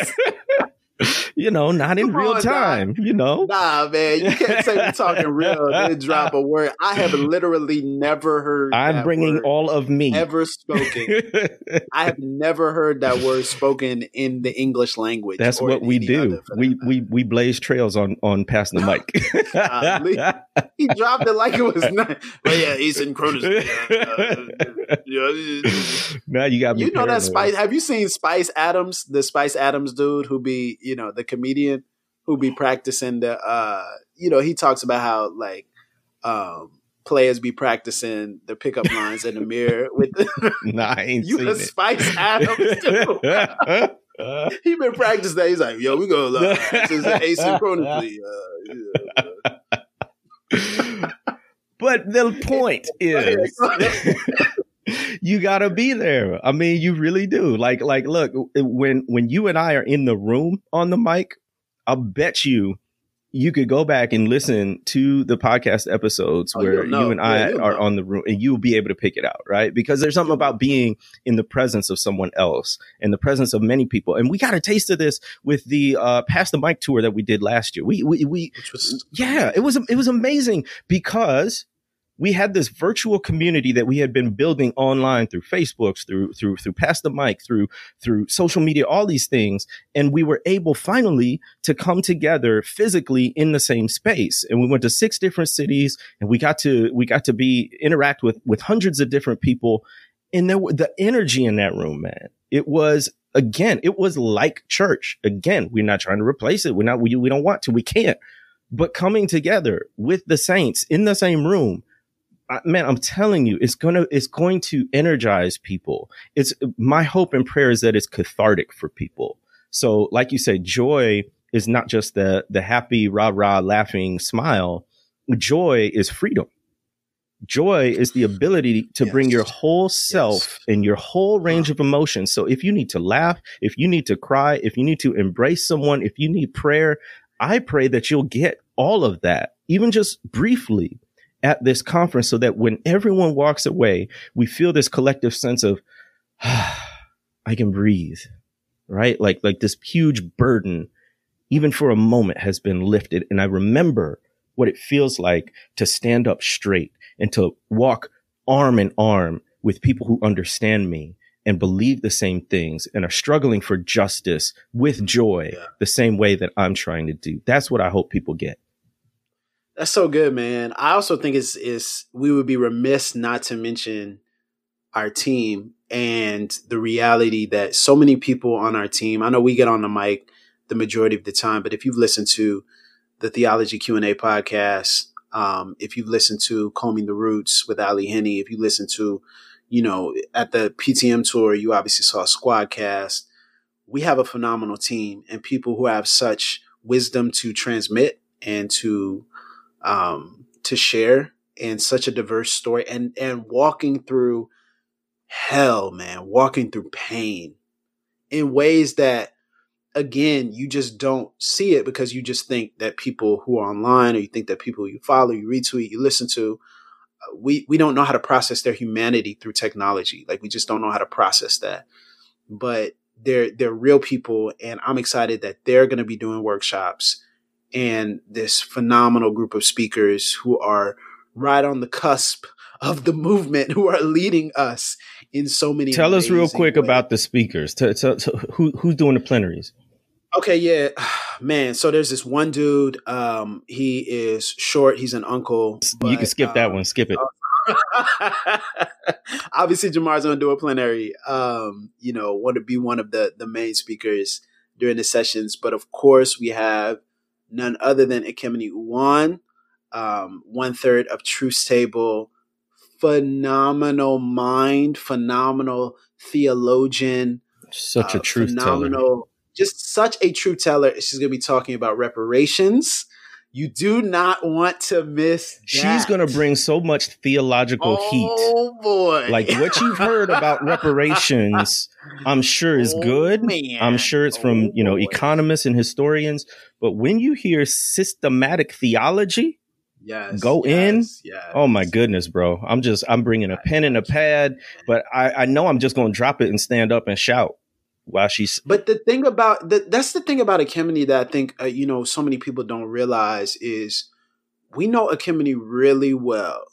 you know, not in Come real on, time, Doc. you know. Nah, man, you can't say we're talking real then drop a word. I have literally never heard I'm that bringing word all of me. ever spoken. I have never heard that word spoken in the English language. That's or what in we any do. other, for We that we we blaze trails on on past the mic. Golly. He dropped it like it was not. But yeah, asynchronous. Uh, yeah. Now you got me. You know paranoid. that Spice? Have you seen Spice Adams, the Spice Adams dude who be, you know, the comedian who be practicing the, uh, you know, he talks about how like um, players be practicing the pickup lines in the mirror with the, Nah, I ain't you seen a it. Spice Adams dude. He been practicing that. He's like, yo, we go uh, practice asynchronously. Uh, yeah. But the point is, you gotta be there. I mean, you really do. Like, like, look, when when you and I are in the room on the mic, I'll bet you you could go back and listen to the podcast episodes Oh, where you'll know. you and I Yeah, you'll are know. on the room, and you'll be able to pick it out, right? Because there's something You'll about being in the presence of someone else, in the presence of many people. And we got a taste of this with the uh, Pass the Mic tour that we did last year. We, we, we, Which was yeah, it was, it was amazing because we had this virtual community that we had been building online through Facebook, through, through, through Pass the Mic, through, through social media, all these things. And we were able finally to come together physically in the same space. And we went to six different cities, and we got to, we got to be, interact with, with hundreds of different people. And there were the energy in that room, man. It was, again, it was like church. Again, we're not trying to replace it. We're not, we, we don't want to, we can't, but coming together with the saints in the same room, man, I'm telling you, it's gonna, it's going to energize people. It's my hope and prayer is that it's cathartic for people. So, like you said, joy is not just the the happy, rah rah, laughing smile. Joy is freedom. Joy is the ability to Yes. bring your whole self Yes. and your whole range of emotions. So, if you need to laugh, if you need to cry, if you need to embrace someone, if you need prayer, I pray that you'll get all of that, even just briefly, at this conference, so that when everyone walks away, we feel this collective sense of, ah, I can breathe, right? Like, like this huge burden, even for a moment, has been lifted. And I remember what it feels like to stand up straight and to walk arm in arm with people who understand me and believe the same things and are struggling for justice with joy, Yeah. the same way that I'm trying to do. That's what I hope people get. That's so good, man. I also think it's, it's we would be remiss not to mention our team and the reality that so many people on our team, I know we get on the mic the majority of the time, but if you've listened to the Theology Q and A podcast, um, if you've listened to Combing the Roots with Ali Henney, if you listen to, you know, at the P T M tour, you obviously saw Squadcast. We have a phenomenal team and people who have such wisdom to transmit and to Um, to share in such a diverse story and, and walking through hell, man, walking through pain in ways that, again, you just don't see it because you just think that people who are online or you think that people you follow, you retweet, you listen to, uh, we, we don't know how to process their humanity through technology. Like we just don't know how to process that. But they're they're real people, and I'm excited that they're going to be doing workshops, and this phenomenal group of speakers who are right on the cusp of the movement, who are leading us in so many. Tell us real quick ways. about the speakers. T- t- t- who who's doing the plenaries? Okay, yeah, man. So there's this one dude. Um, he is short. He's an uncle. But, you can skip um, that one. Skip it. Obviously, Jamar's going to do a plenary. Um, you know, want to be one of the the main speakers during the sessions. But of course, we have none other than Ekemini Uwan, um, one third of Truth's Table. Phenomenal mind, phenomenal theologian, such a uh, truth phenomenal. teller. Just such a truth teller. She's going to be talking about reparations. You do not want to miss that. She's going to bring so much theological oh, heat. Oh, boy. Like what you've heard about reparations, I'm sure is oh, good. Man. I'm sure it's from, oh, you know, boy. economists and historians. But when you hear systematic theology, yes, go yes, in. Yes. Oh, my goodness, bro. I'm just I'm bringing a pen and a pad, but I, I know I'm just going to drop it and stand up and shout. While she's, but the thing about the, that's the thing about Ekemini that I think uh, you know so many people don't realize is we know Ekemini really well,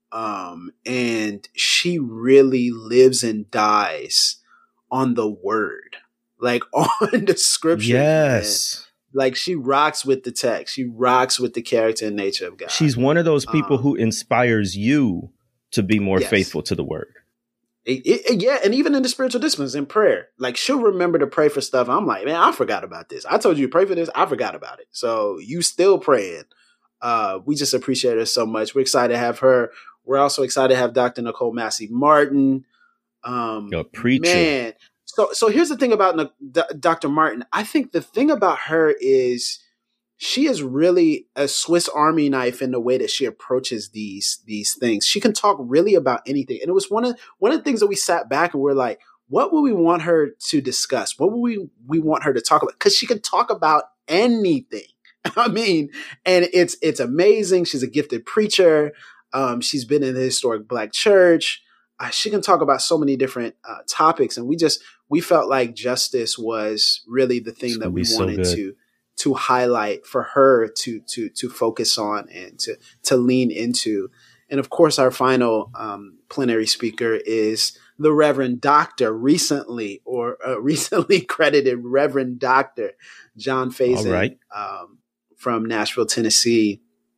um, and she really lives and dies on the word, like on the scripture. Yes, man. Like she rocks with the text, she rocks with the character and nature of God. She's one of those people um, who inspires you to be more yes. faithful to the word. It, it, yeah, and even in the spiritual disciplines, in prayer, like she'll remember to pray for stuff. I'm like, man, I forgot about this. I told you to pray for this. I forgot about it. So you still praying. Uh, we just appreciate her so much. We're excited to have her. We're also excited to have Doctor Nicole Massey Martin. Um, Yo, preacher. Man. So, so here's the thing about Doctor Martin. I think the thing about her is she is really a Swiss Army knife in the way that she approaches these these things. She can talk really about anything. And it was one of one of the things that we sat back and we're like, what would we want her to discuss? What would we, we want her to talk about? Because she can talk about anything. I mean, and it's it's amazing. She's a gifted preacher. Um, she's been in the historic Black church. Uh, she can talk about so many different uh, topics. And we just we felt like justice was really the thing that we wanted so to to highlight for her to to to focus on and to to lean into. And of course, our final um, plenary speaker is the Reverend Doctor, recently or uh, recently credited Reverend Doctor John Faison, right. um, from Nashville, Tennessee.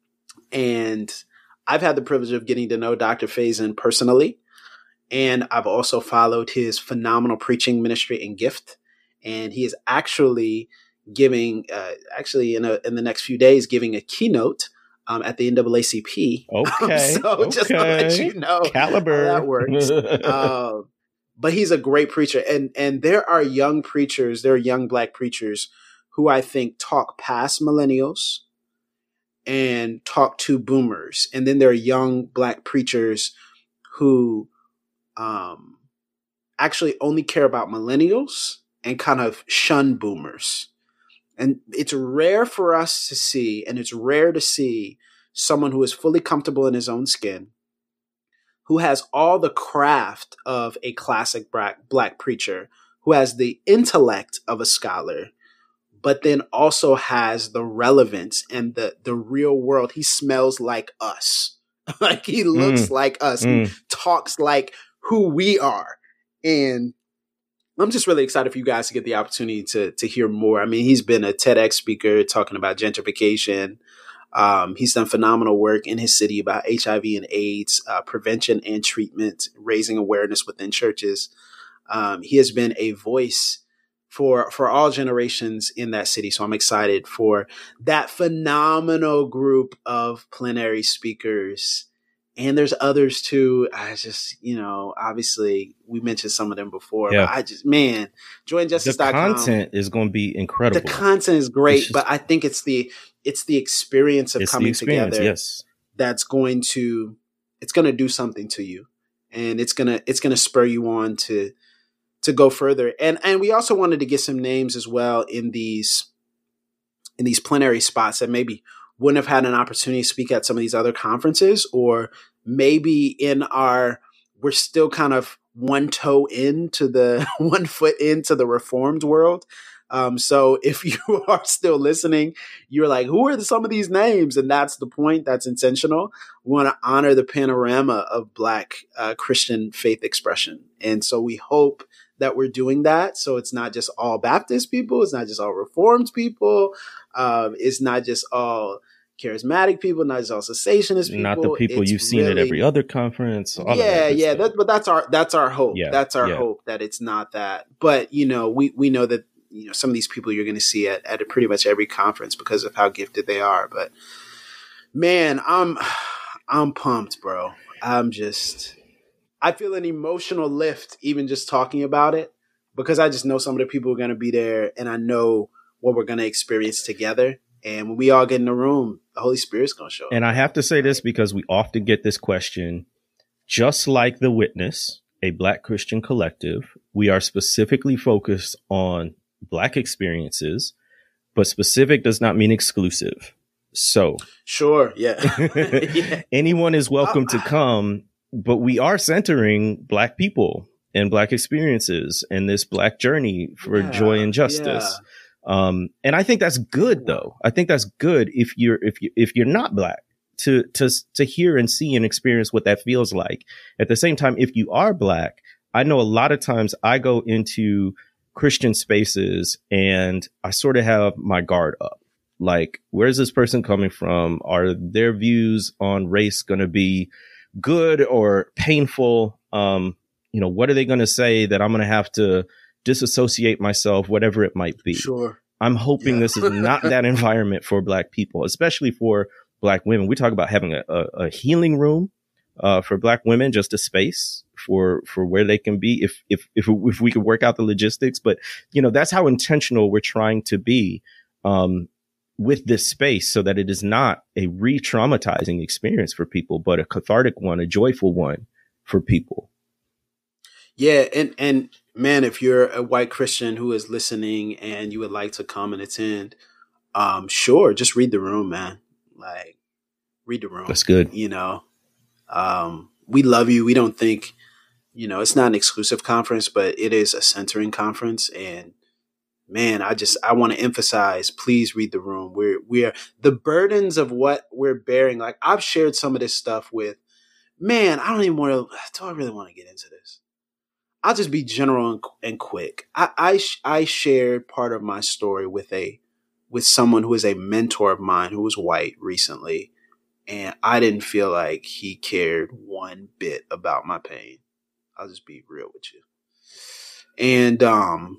And I've had the privilege of getting to know Doctor Faison personally. And I've also followed his phenomenal preaching ministry and gift. And he is actually giving, uh, actually in a, in the next few days, giving a keynote um, at the N double A C P. Okay. Um, so okay. just to let you know Caliber. how that works. um, but he's a great preacher. And, and there are young preachers, there are young Black preachers who I think talk past millennials and talk to boomers. And then there are young Black preachers who um, actually only care about millennials and kind of shun boomers. And it's rare for us to see, and it's rare to see someone who is fully comfortable in his own skin, who has all the craft of a classic black, black preacher, who has the intellect of a scholar, but then also has the relevance and the, the real world. He smells like us. Like he looks mm. like us. Mm. He talks like who we are. And I'm just really excited for you guys to get the opportunity to to hear more. I mean, he's been a TEDx speaker talking about gentrification. Um, he's done phenomenal work in his city about H I V and AIDS, uh, prevention and treatment, raising awareness within churches. Um, he has been a voice for for all generations in that city. So I'm excited for that phenomenal group of plenary speakers. And there's others too. I just, you know, obviously we mentioned some of them before, yeah. but I just, man, join justice dot com. The content is going to be incredible. The content is great, just, but I think it's the, it's the experience of coming experience, together. Yes. That's going to, it's going to do something to you, and it's going to, it's going to spur you on to, to go further. And, and we also wanted to get some names as well in these, in these plenary spots that maybe wouldn't have had an opportunity to speak at some of these other conferences, or maybe in our, we're still kind of one toe into the one foot into the Reformed world. Um, so if you are still listening, you're like, who are the, some of these names? And that's the point. That's intentional. We want to honor the panorama of Black uh, Christian faith expression. And so we hope that we're doing that. So it's not just all Baptist people. It's not just all Reformed people. Um, it's not just all charismatic people, not just all cessationist people. Not the people it's you've seen really, at every other conference. All yeah, that yeah. That, but that's our that's our hope. Yeah, that's our yeah. hope that it's not that. But you know, we we know that you know some of these people you're going to see at at pretty much every conference because of how gifted they are. But man, I'm I'm pumped, bro. I'm just I feel an emotional lift even just talking about it because I just know some of the people are going to be there, and I know what we're going to experience together. And when we all get in the room, the Holy Spirit's going to show up. And I have to say this because we often get this question. Just like The Witness, a Black Christian collective, we are specifically focused on Black experiences, but specific does not mean exclusive. So sure, yeah. yeah. Anyone is welcome to come, but we are centering Black people and Black experiences and this Black journey for yeah, joy and justice. Yeah. Um, and I think that's good, though. I think that's good if you're if you if you're not Black to to to hear and see and experience what that feels like. At the same time, if you are Black, I know a lot of times I go into Christian spaces and I sort of have my guard up. Like, where's this person coming from? Are their views on race going to be good or painful? Um, you know, what are they going to say that I'm going to have to disassociate myself, whatever it might be? Sure. I'm hoping yeah. this is not that environment for Black people, especially for Black women. We talk about having a, a, a healing room uh, for Black women, just a space for for where they can be if if if if we could work out the logistics. But, you know, that's how intentional we're trying to be um, with this space so that it is not a re-traumatizing experience for people, but a cathartic one, a joyful one for people. Yeah. And, and man, if you're a white Christian who is listening and you would like to come and attend, um, sure. Just read the room, man. Like, read the room. That's good. You know, um, we love you. We don't think, you know, it's not an exclusive conference, but it is a centering conference. And man, I just, I want to emphasize, please read the room. We're, we're the burdens of what we're bearing. Like, I've shared some of this stuff with, man, I don't even want to, do I really want to get into this? I'll just be general and, and quick. I, I, I shared part of my story with a, with someone who is a mentor of mine who was white recently. And I didn't feel like he cared one bit about my pain. I'll just be real with you. And, um,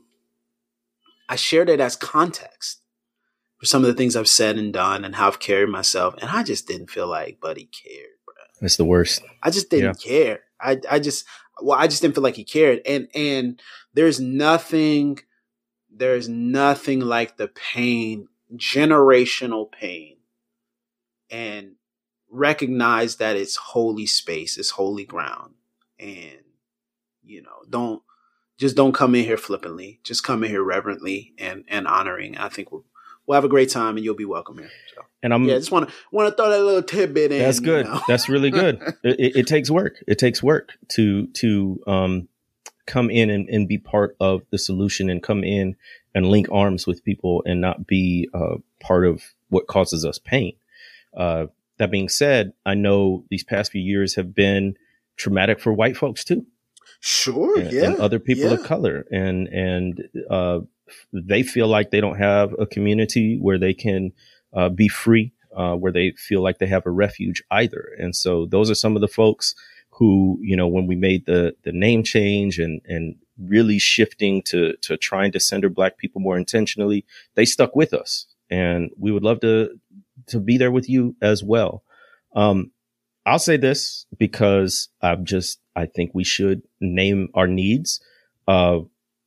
I shared it as context for some of the things I've said and done and how I've carried myself. And I just didn't feel like Buddy cared, bro. That's the worst. I just didn't yeah. care. I, I just, well, I just didn't feel like he cared. And, and there's nothing, there's nothing like the pain, generational pain, and recognize that it's holy space, it's holy ground. And, you know, don't, just don't come in here flippantly. Just come in here reverently and, and honoring. I think we'll, we'll have a great time and you'll be welcome here. So, and I'm, yeah, just want to, want to throw that little tidbit in. That's good. You know? That's really good. it, it, it takes work. It takes work to, to, um, come in and, and be part of the solution and come in and link arms with people and not be, uh, part of what causes us pain. Uh, that being said, I know these past few years have been traumatic for white folks too. Sure. And, yeah. and other people yeah. of color. And, and, uh, they feel like they don't have a community where they can, uh, be free, uh, where they feel like they have a refuge either. And so those are some of the folks who, you know, when we made the, the name change and, and really shifting to, to trying to center Black people more intentionally, they stuck with us. And we would love to, to be there with you as well. Um, I'll say this because I'm just, I think we should name our needs. Uh,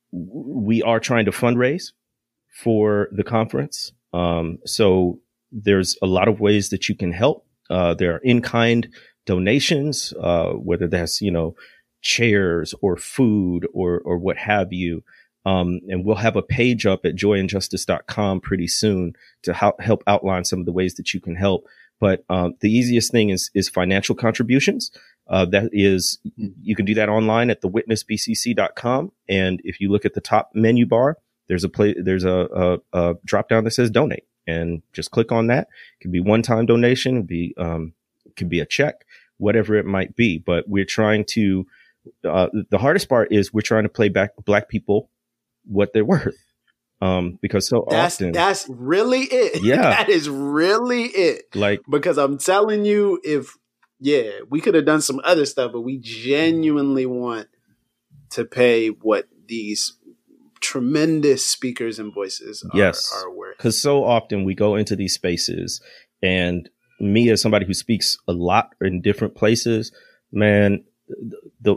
we are trying to fundraise for the conference. Um, so there's a lot of ways that you can help. Uh, there are in-kind donations, uh, whether that's, you know, chairs or food or, or what have you. Um, and we'll have a page up at joy and justice dot com pretty soon to help, help outline some of the ways that you can help. But um, the easiest thing is is financial contributions. Uh, that is, you can do that online at the witness b c c dot com. And if you look at the top menu bar, there's a play, there's a, a, a drop down that says donate, and just click on that. It could be one time donation, it could be, um, it could be a check, whatever it might be. But we're trying to, uh, the hardest part is we're trying to play back Black people what they're worth. Um, because so that's, often that's really it. Yeah. That is really it. Like, because I'm telling you, if, yeah, we could have done some other stuff, but we genuinely want to pay what these tremendous speakers and voices are, yes, are worth. Because so often we go into these spaces, and me as somebody who speaks a lot in different places, man, the, the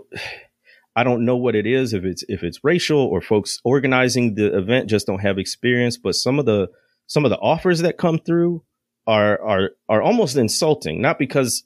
I don't know what it is, if it's if it's racial or folks organizing the event just don't have experience, but some of the some of the offers that come through are are are almost insulting. Not because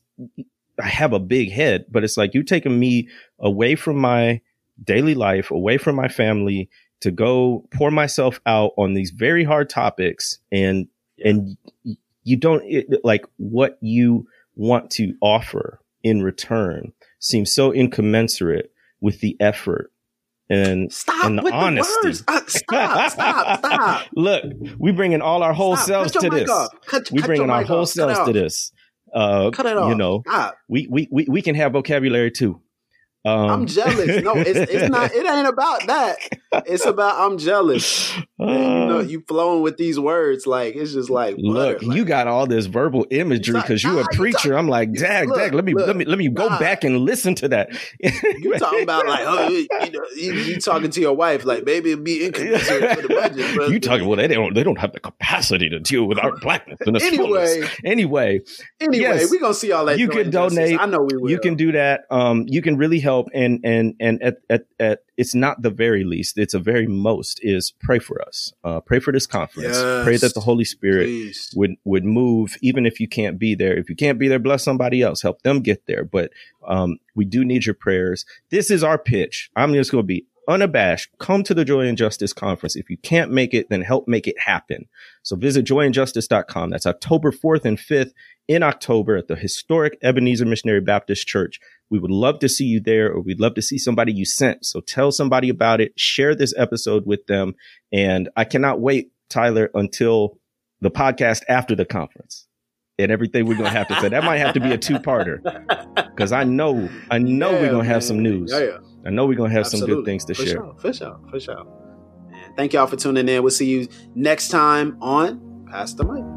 I have a big head, but it's like, you're taking me away from my daily life, away from my family, to go pour myself out on these very hard topics, and and you don't it, like what you want to offer in return seems so incommensurate with the effort and, stop and the with honesty. The words. Uh, stop, stop, stop. Look, we bringing all our whole stop. selves cut to this. Cut, we cut bringing our whole off. selves to this. Uh, cut it off. You know, stop. we we we we can have vocabulary too. Um, I'm jealous. No, it's it's not. It ain't about that. It's about I'm jealous. Uh, you know, you flowing with these words, like it's just like look. butter, like, you got all this verbal imagery because you a preacher. I'm like, dag, dag. Let me look, let me let me go nah. back and listen to that. You talking about like, oh, you, you know, you, you talking to your wife like, baby, it'd be incommensurate for the budget. Bro. You talking? Well, they don't they don't have the capacity to deal with our blackness. In anyway, anyway, anyway, yes, we gonna see all that. You can donate. I know we will. You can do that. Um, you can really help, and and and at at at it's not the very least. It's a very most is pray for us. Uh, pray for this conference. Yes, pray that the Holy Spirit please. would would move, even if you can't be there. If you can't be there, bless somebody else. Help them get there. But um, we do need your prayers. This is our pitch. I'm just going to be unabashed. Come to the Joy and Justice Conference. If you can't make it, then help make it happen. So visit joy and justice dot com. That's October fourth and fifth in October at the historic Ebenezer Missionary Baptist Church. We would love to see you there, or we'd love to see somebody you sent. So tell somebody about it. Share this episode with them. And I cannot wait, Tyler, until the podcast after the conference and everything we're going to have to say. That might have to be a two-parter, because I know, I know yeah, we're going to have some news. Yeah, yeah. I know we're going to have Absolutely. some good things to for share. Sure, for sure, for sure. And thank y'all for tuning in. We'll see you next time on Pass the Mic.